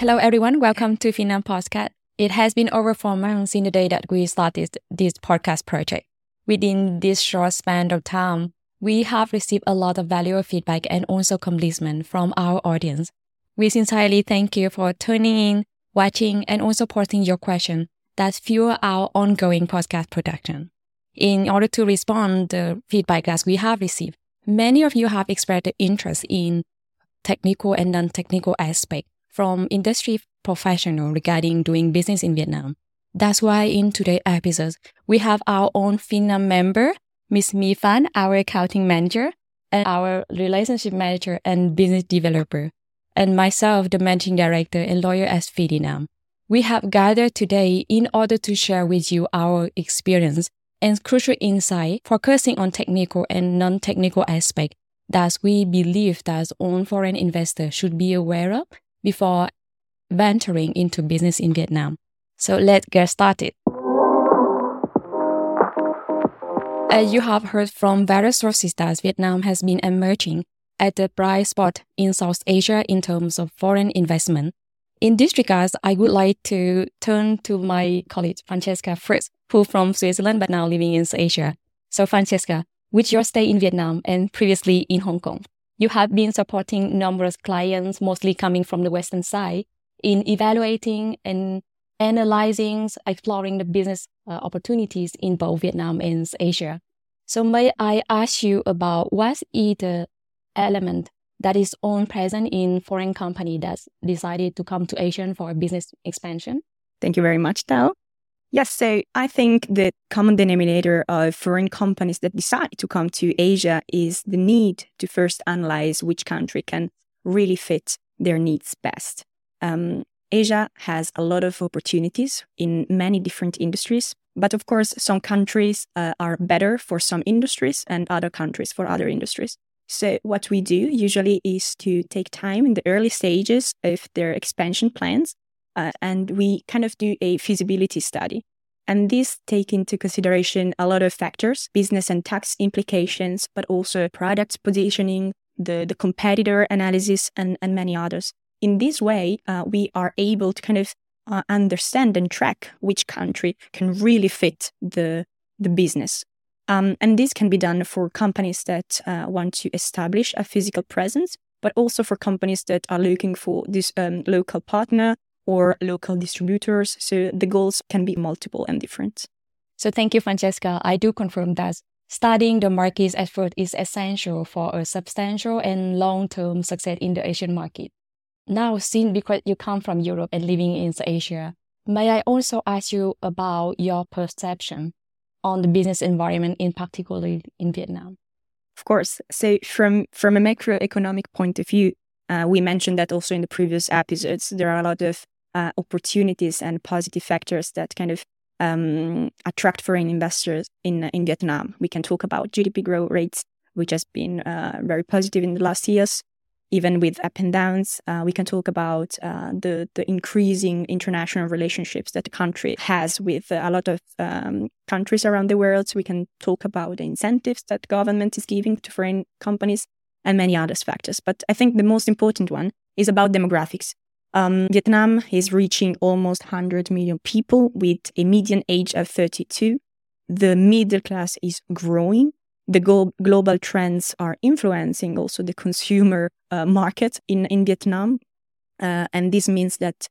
Hello, everyone. Welcome to Vietnam Podcast. It has been over 4 months since the day that we started this podcast project. Within this short span of time, we have received a lot of valuable feedback and also compliment from our audience. We sincerely thank you for tuning in, watching, and also posting your questions that fuel our ongoing podcast production. In order to respond to the feedback that we have received, many of you have expressed interest in technical and non-technical aspects from industry professionals regarding doing business in Vietnam. That's why in today's episode, we have our own Vietnam member, Ms. My Phan, our accounting manager, and our relationship manager and business developer, and myself, the managing director and lawyer at Vietnam. We have gathered today in order to share with you our experience and crucial insight, focusing on technical and non-technical aspects that we believe that all foreign investors should be aware of before venturing into business in Vietnam. So let's get started. As you have heard from various sources that Vietnam has been emerging as a bright spot in South Asia in terms of foreign investment. In this regard, I would like to turn to my colleague Francesca first, who from Switzerland but now living in Asia. So Francesca, with your stay in Vietnam and previously in Hong Kong, you have been supporting numerous clients, mostly coming from the Western side, in evaluating and analyzing, exploring the business opportunities in both Vietnam and Asia. So may I ask you about what is the element that is all present in foreign company that's decided to come to Asia for business expansion? Thank you very much, Tao. Yes, so I think the common denominator of foreign companies that decide to come to Asia is the need to first analyze which country can really fit their needs best. Asia has a lot of opportunities in many different industries, but of course, some countries are better for some industries and other countries for other industries. So what we do usually is to take time in the early stages of their expansion plans, and we kind of do a feasibility study. And this take into consideration a lot of factors, business and tax implications, but also product positioning, the competitor analysis, and many others. In this way, we are able to kind of understand and track which country can really fit the business. And this can be done for companies that want to establish a physical presence, but also for companies that are looking for this local partner or local distributors. So the goals can be multiple and different. So thank you, Francesca. I do confirm that studying the market's effort is essential for a substantial and long-term success in the Asian market. Now, since because you come from Europe and living in Asia, may I also ask you about your perception on the business environment, in particular in Vietnam? Of course. So from a macroeconomic point of view, we mentioned that also in the previous episodes, there are a lot of opportunities and positive factors that kind of attract foreign investors in Vietnam. We can talk about GDP growth rates, which has been very positive in the last years, even with up and downs. We can talk about the increasing international relationships that the country has with a lot of countries around the world. So we can talk about the incentives that government is giving to foreign companies and many other factors. But I think the most important one is about demographics. Vietnam is reaching almost 100 million people with a median age of 32. The middle class is growing. The global trends are influencing also the consumer market in Vietnam. And this means that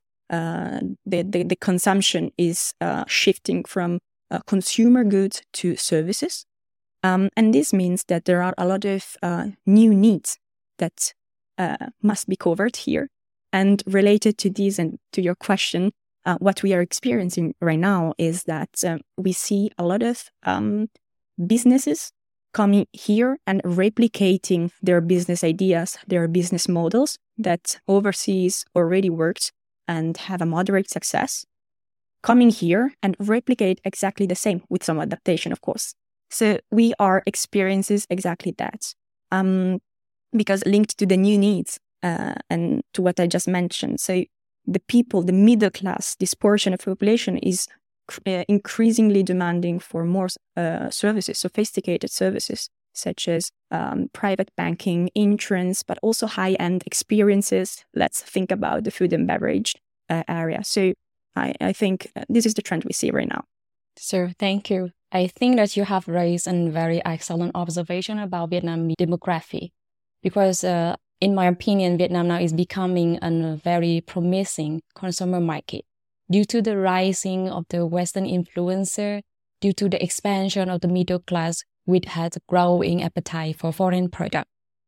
the consumption is shifting from consumer goods to services. And this means that there are a lot of new needs that must be covered here. And related to this and to your question, what we are experiencing right now is that we see a lot of businesses coming here and replicating their business ideas, their business models that overseas already worked and have a moderate success, coming here and replicate exactly the same with some adaptation, of course. So we are experiencing exactly that because linked to the new needs and to what I just mentioned. So the people, the middle class, this portion of the population is increasingly demanding for more services, sophisticated services, such as private banking, insurance, but also high-end experiences. Let's think about the food and beverage area. So I think this is the trend we see right now. So thank you. I think that you have raised a very excellent observation about Vietnam demography, because in my opinion, Vietnam now is becoming a very promising consumer market due to the rising of the Western influencer, due to the expansion of the middle class, which has a growing appetite for foreign products.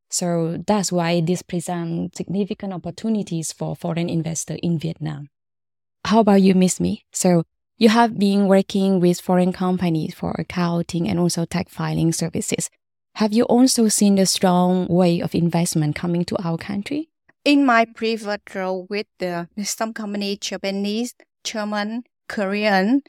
So that's why this presents significant opportunities for foreign investors in Vietnam. How about you, Miss Mi? So you have been working with foreign companies for accounting and also tax filing services. Have you also seen the strong wave of investment coming to our country? In my previous role with some company, Japanese, German, Korean,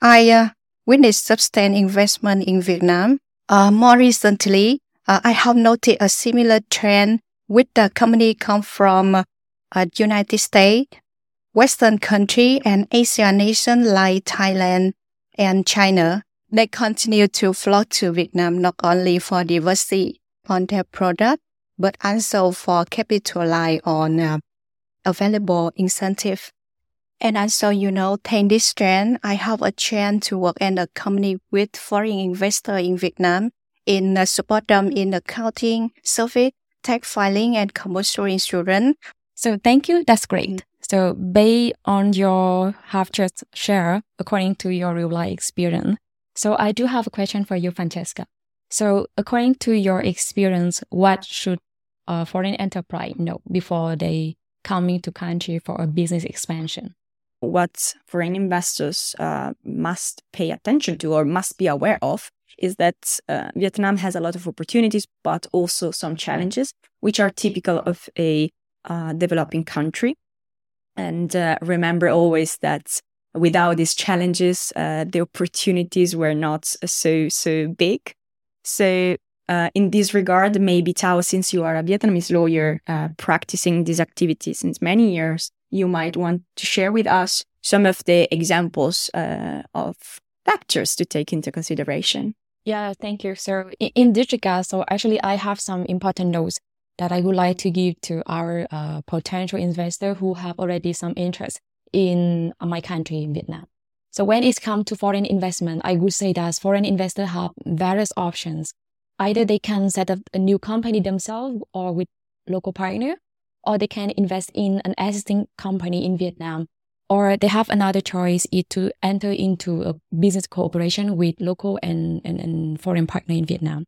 I witnessed substantial investment in Vietnam. More recently, I have noted a similar trend with the company come from United States, Western country, and Asian nations like Thailand and China. They continue to flock to Vietnam not only for diversity on their product, but also for capitalize on available incentive. And also, thanks this trend, I have a chance to work in a company with foreign investor in Vietnam in support them in accounting, service, tax filing, and commercial insurance. So thank you. That's great. So based on your have just shared, according to your real life experience, so I do have a question for you, Francesca. So according to your experience, what should a foreign enterprise know before they come into country for a business expansion? What foreign investors must pay attention to or must be aware of is that Vietnam has a lot of opportunities, but also some challenges, which are typical of a developing country. And remember always that without these challenges, the opportunities were not so big. So in this regard, maybe Thao, since you are a Vietnamese lawyer practicing these activities since many years, you might want to share with us some of the examples of factors to take into consideration. Yeah, thank you. So in this regard, so actually I have some important notes that I would like to give to our potential investor who have already some interest in my country, in Vietnam. So when it comes to foreign investment, I would say that foreign investors have various options. Either they can set up a new company themselves or with local partner, or they can invest in an existing company in Vietnam, or they have another choice is to enter into a business cooperation with local and foreign partner in Vietnam.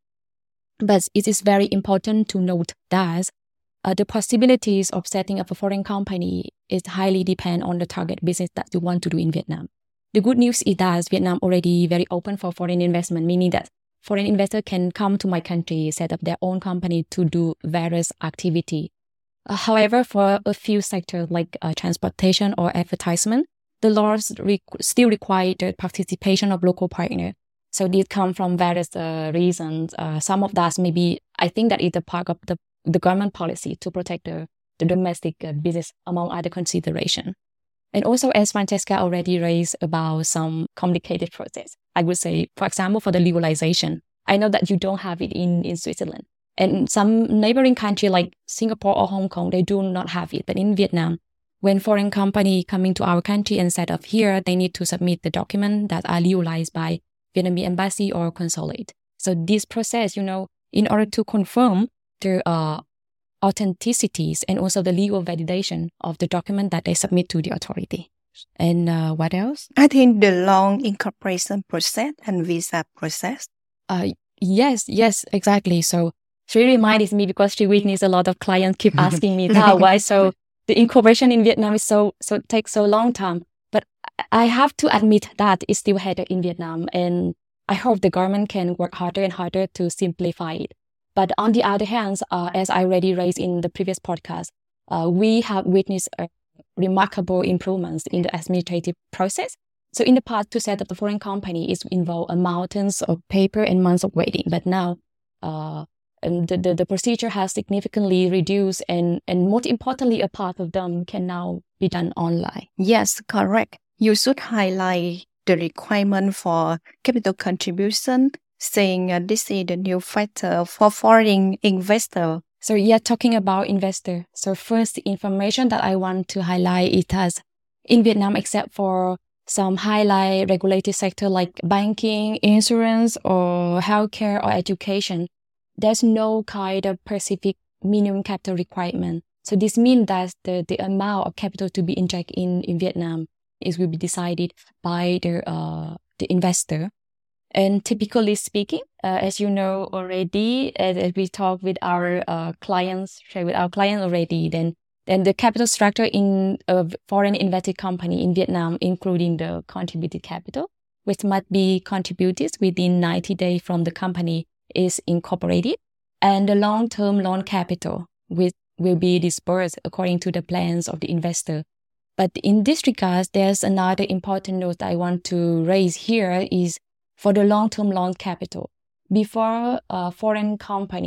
But it is very important to note that the possibilities of setting up a foreign company is highly depend on the target business that you want to do in Vietnam. The good news is that Vietnam already very open for foreign investment, meaning that foreign investor can come to my country, set up their own company to do various activity. However, for a few sectors like transportation or advertisement, the laws still require the participation of local partner. So these come from various reasons. Some of that maybe, I think that is a part of the government policy to protect the domestic business among other considerations. And also, as Francesca already raised about some complicated process, I would say, for example, for the legalization, I know that you don't have it in Switzerland. And some neighboring country like Singapore or Hong Kong, they do not have it. But in Vietnam, when foreign company coming to our country and set up here, they need to submit the document that are legalized by Vietnamese embassy or consulate. So this process, in order to confirm the authenticities and also the legal validation of the document that they submit to the authority. And what else? I think the long incorporation process and visa process. Yes, exactly. So she reminded me because she witnessed a lot of clients keep asking me why so the incorporation in Vietnam is so takes so long time. But I have to admit that it's still headed in Vietnam, and I hope the government can work harder and harder to simplify it. But on the other hand, as I already raised in the previous podcast, we have witnessed remarkable improvements in the administrative process. So in the past, to set up the foreign company is involved mountains of paper and months of waiting. But now, the procedure has significantly reduced, and most importantly, a part of them can now be done online. Yes, correct. You should highlight the requirement for capital contribution, saying this is the new factor for foreign investor. So talking about investor. So first, the information that I want to highlight is that in Vietnam, except for some highlight regulated sector like banking, insurance, or healthcare or education, there's no kind of specific minimum capital requirement. So this means that the amount of capital to be injected in Vietnam will be decided by the investor. And typically speaking, as you know already, as we talk with our clients, share with our clients already, then the capital structure in a foreign invested company in Vietnam, including the contributed capital, which must be contributed within 90 days from the company is incorporated, and the long-term loan capital, which will be disbursed according to the plans of the investor. But in this regard, there's another important note that I want to raise here is for the long-term loan capital. Before a foreign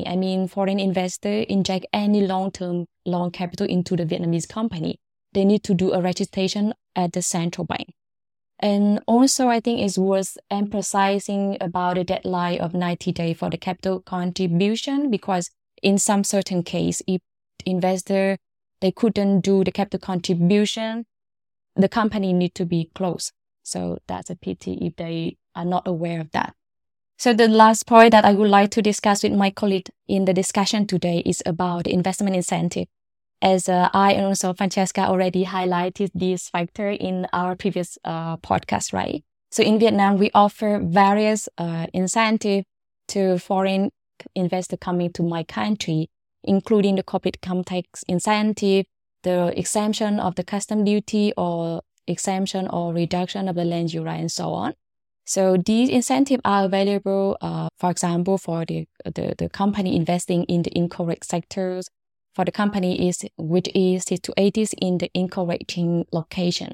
investor inject any long-term loan capital into the Vietnamese company, they need to do a registration at the central bank. And also, I think it's worth emphasizing about the deadline of 90 days for the capital contribution, because in some certain case, if the investor, they couldn't do the capital contribution, the company need to be closed. So that's a pity if they are not aware of that. So the last point that I would like to discuss with my colleague in the discussion today is about the investment incentive. As I and also Francesca already highlighted this factor in our previous podcast, right? So in Vietnam, we offer various incentives to foreign investors coming to my country, including the corporate income tax incentive, the exemption of the custom duty, or exemption or reduction of the land use right, and so on. So these incentives are available, for example, for the company investing in the incorrect sectors, for the company which is situated in the incorrect location.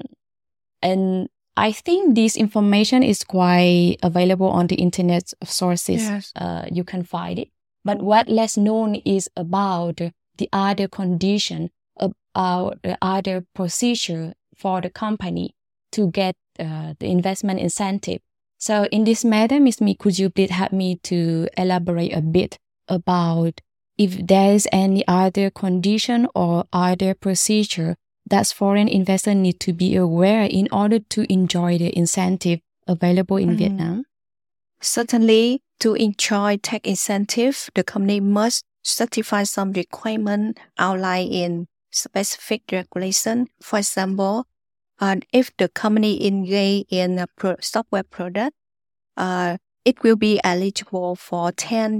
And I think this information is quite available on the internet sources. Yes. You can find it. But what less known is about the other condition, about the other procedure for the company to get the investment incentive. So in this matter, Ms. Mi, could you please help me to elaborate a bit about if there is any other condition or other procedure that foreign investors need to be aware in order to enjoy the incentive available in Vietnam? Certainly, to enjoy tax incentive, the company must satisfy some requirement outlined in specific regulation. For example, if the company engage in a software product, it will be eligible for 10%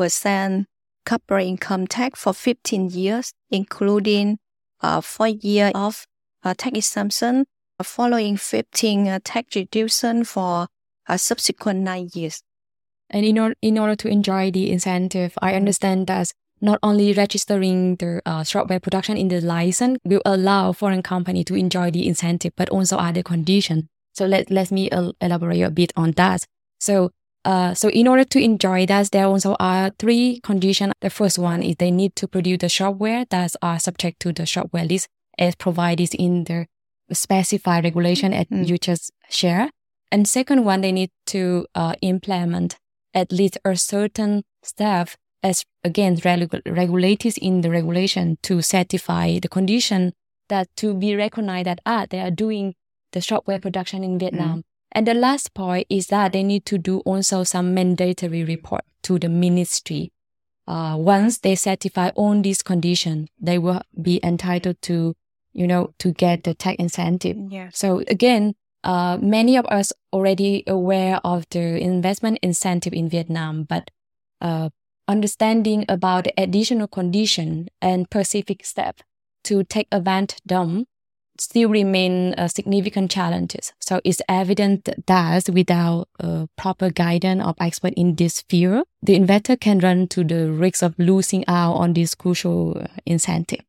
corporate income tax for 15 years, including 4 years of tax exemption, following 15 tax reduction for subsequent 9 years. And in order to enjoy the incentive, I understand that not only registering the software production in the license will allow foreign company to enjoy the incentive, but also other conditions. So let me elaborate a bit on that. So in order to enjoy that, there also are 3 conditions. The first one is they need to produce the software that are subject to the software list as provided in the specified regulation as you just shared. And second one, they need to implement at least a certain step as again regulated in the regulation to certify the condition that to be recognized that they are doing the software production in Vietnam. And the last point is that they need to do also some mandatory report to the ministry. Once they certify all these conditions, they will be entitled to, to get the tax incentive. Yes. So again, many of us already aware of the investment incentive in Vietnam, but understanding about the additional condition and specific step to take advantage of them still remain significant challenges. So it's evident that without proper guidance of experts in this field, the investor can run to the risk of losing out on this crucial incentive.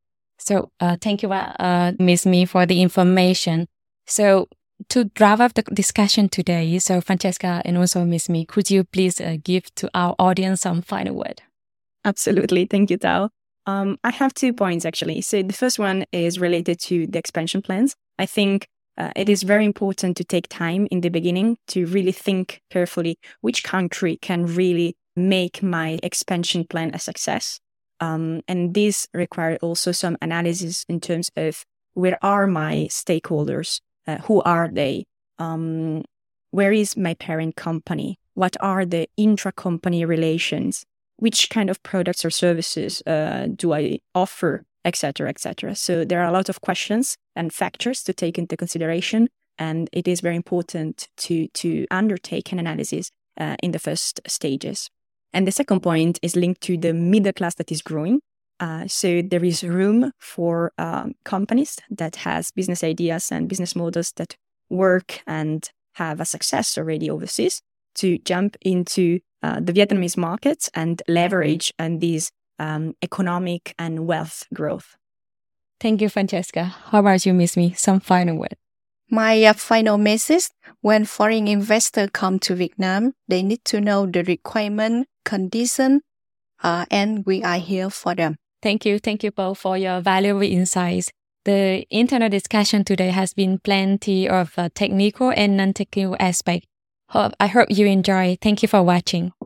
So thank you, Ms. Mi, for the information. So to wrap up the discussion today, so Francesca and also Ms. Mi, could you please give to our audience some final word? Absolutely. Thank you, Tao. I have 2 points, actually. So the first one is related to the expansion plans. I think it is very important to take time in the beginning to really think carefully which country can really make my expansion plan a success. And this requires also some analysis in terms of where are my stakeholders? Who are they? Where is my parent company? What are the intra-company relations? Which kind of products or services do I offer, etc., etc. So there are a lot of questions and factors to take into consideration, and it is very important to undertake an analysis in the first stages. And the second point is linked to the middle class that is growing. So there is room for companies that has business ideas and business models that work and have a success already overseas to jump into the Vietnamese markets and leverage on these economic and wealth growth. Thank you, Francesca. How about you, Miss Me? Some final word. My final message, when foreign investors come to Vietnam, they need to know the requirement, condition, and we are here for them. Thank you both for your valuable insights. The internal discussion today has been plenty of technical and non-technical aspects. I hope you enjoy. Thank you for watching.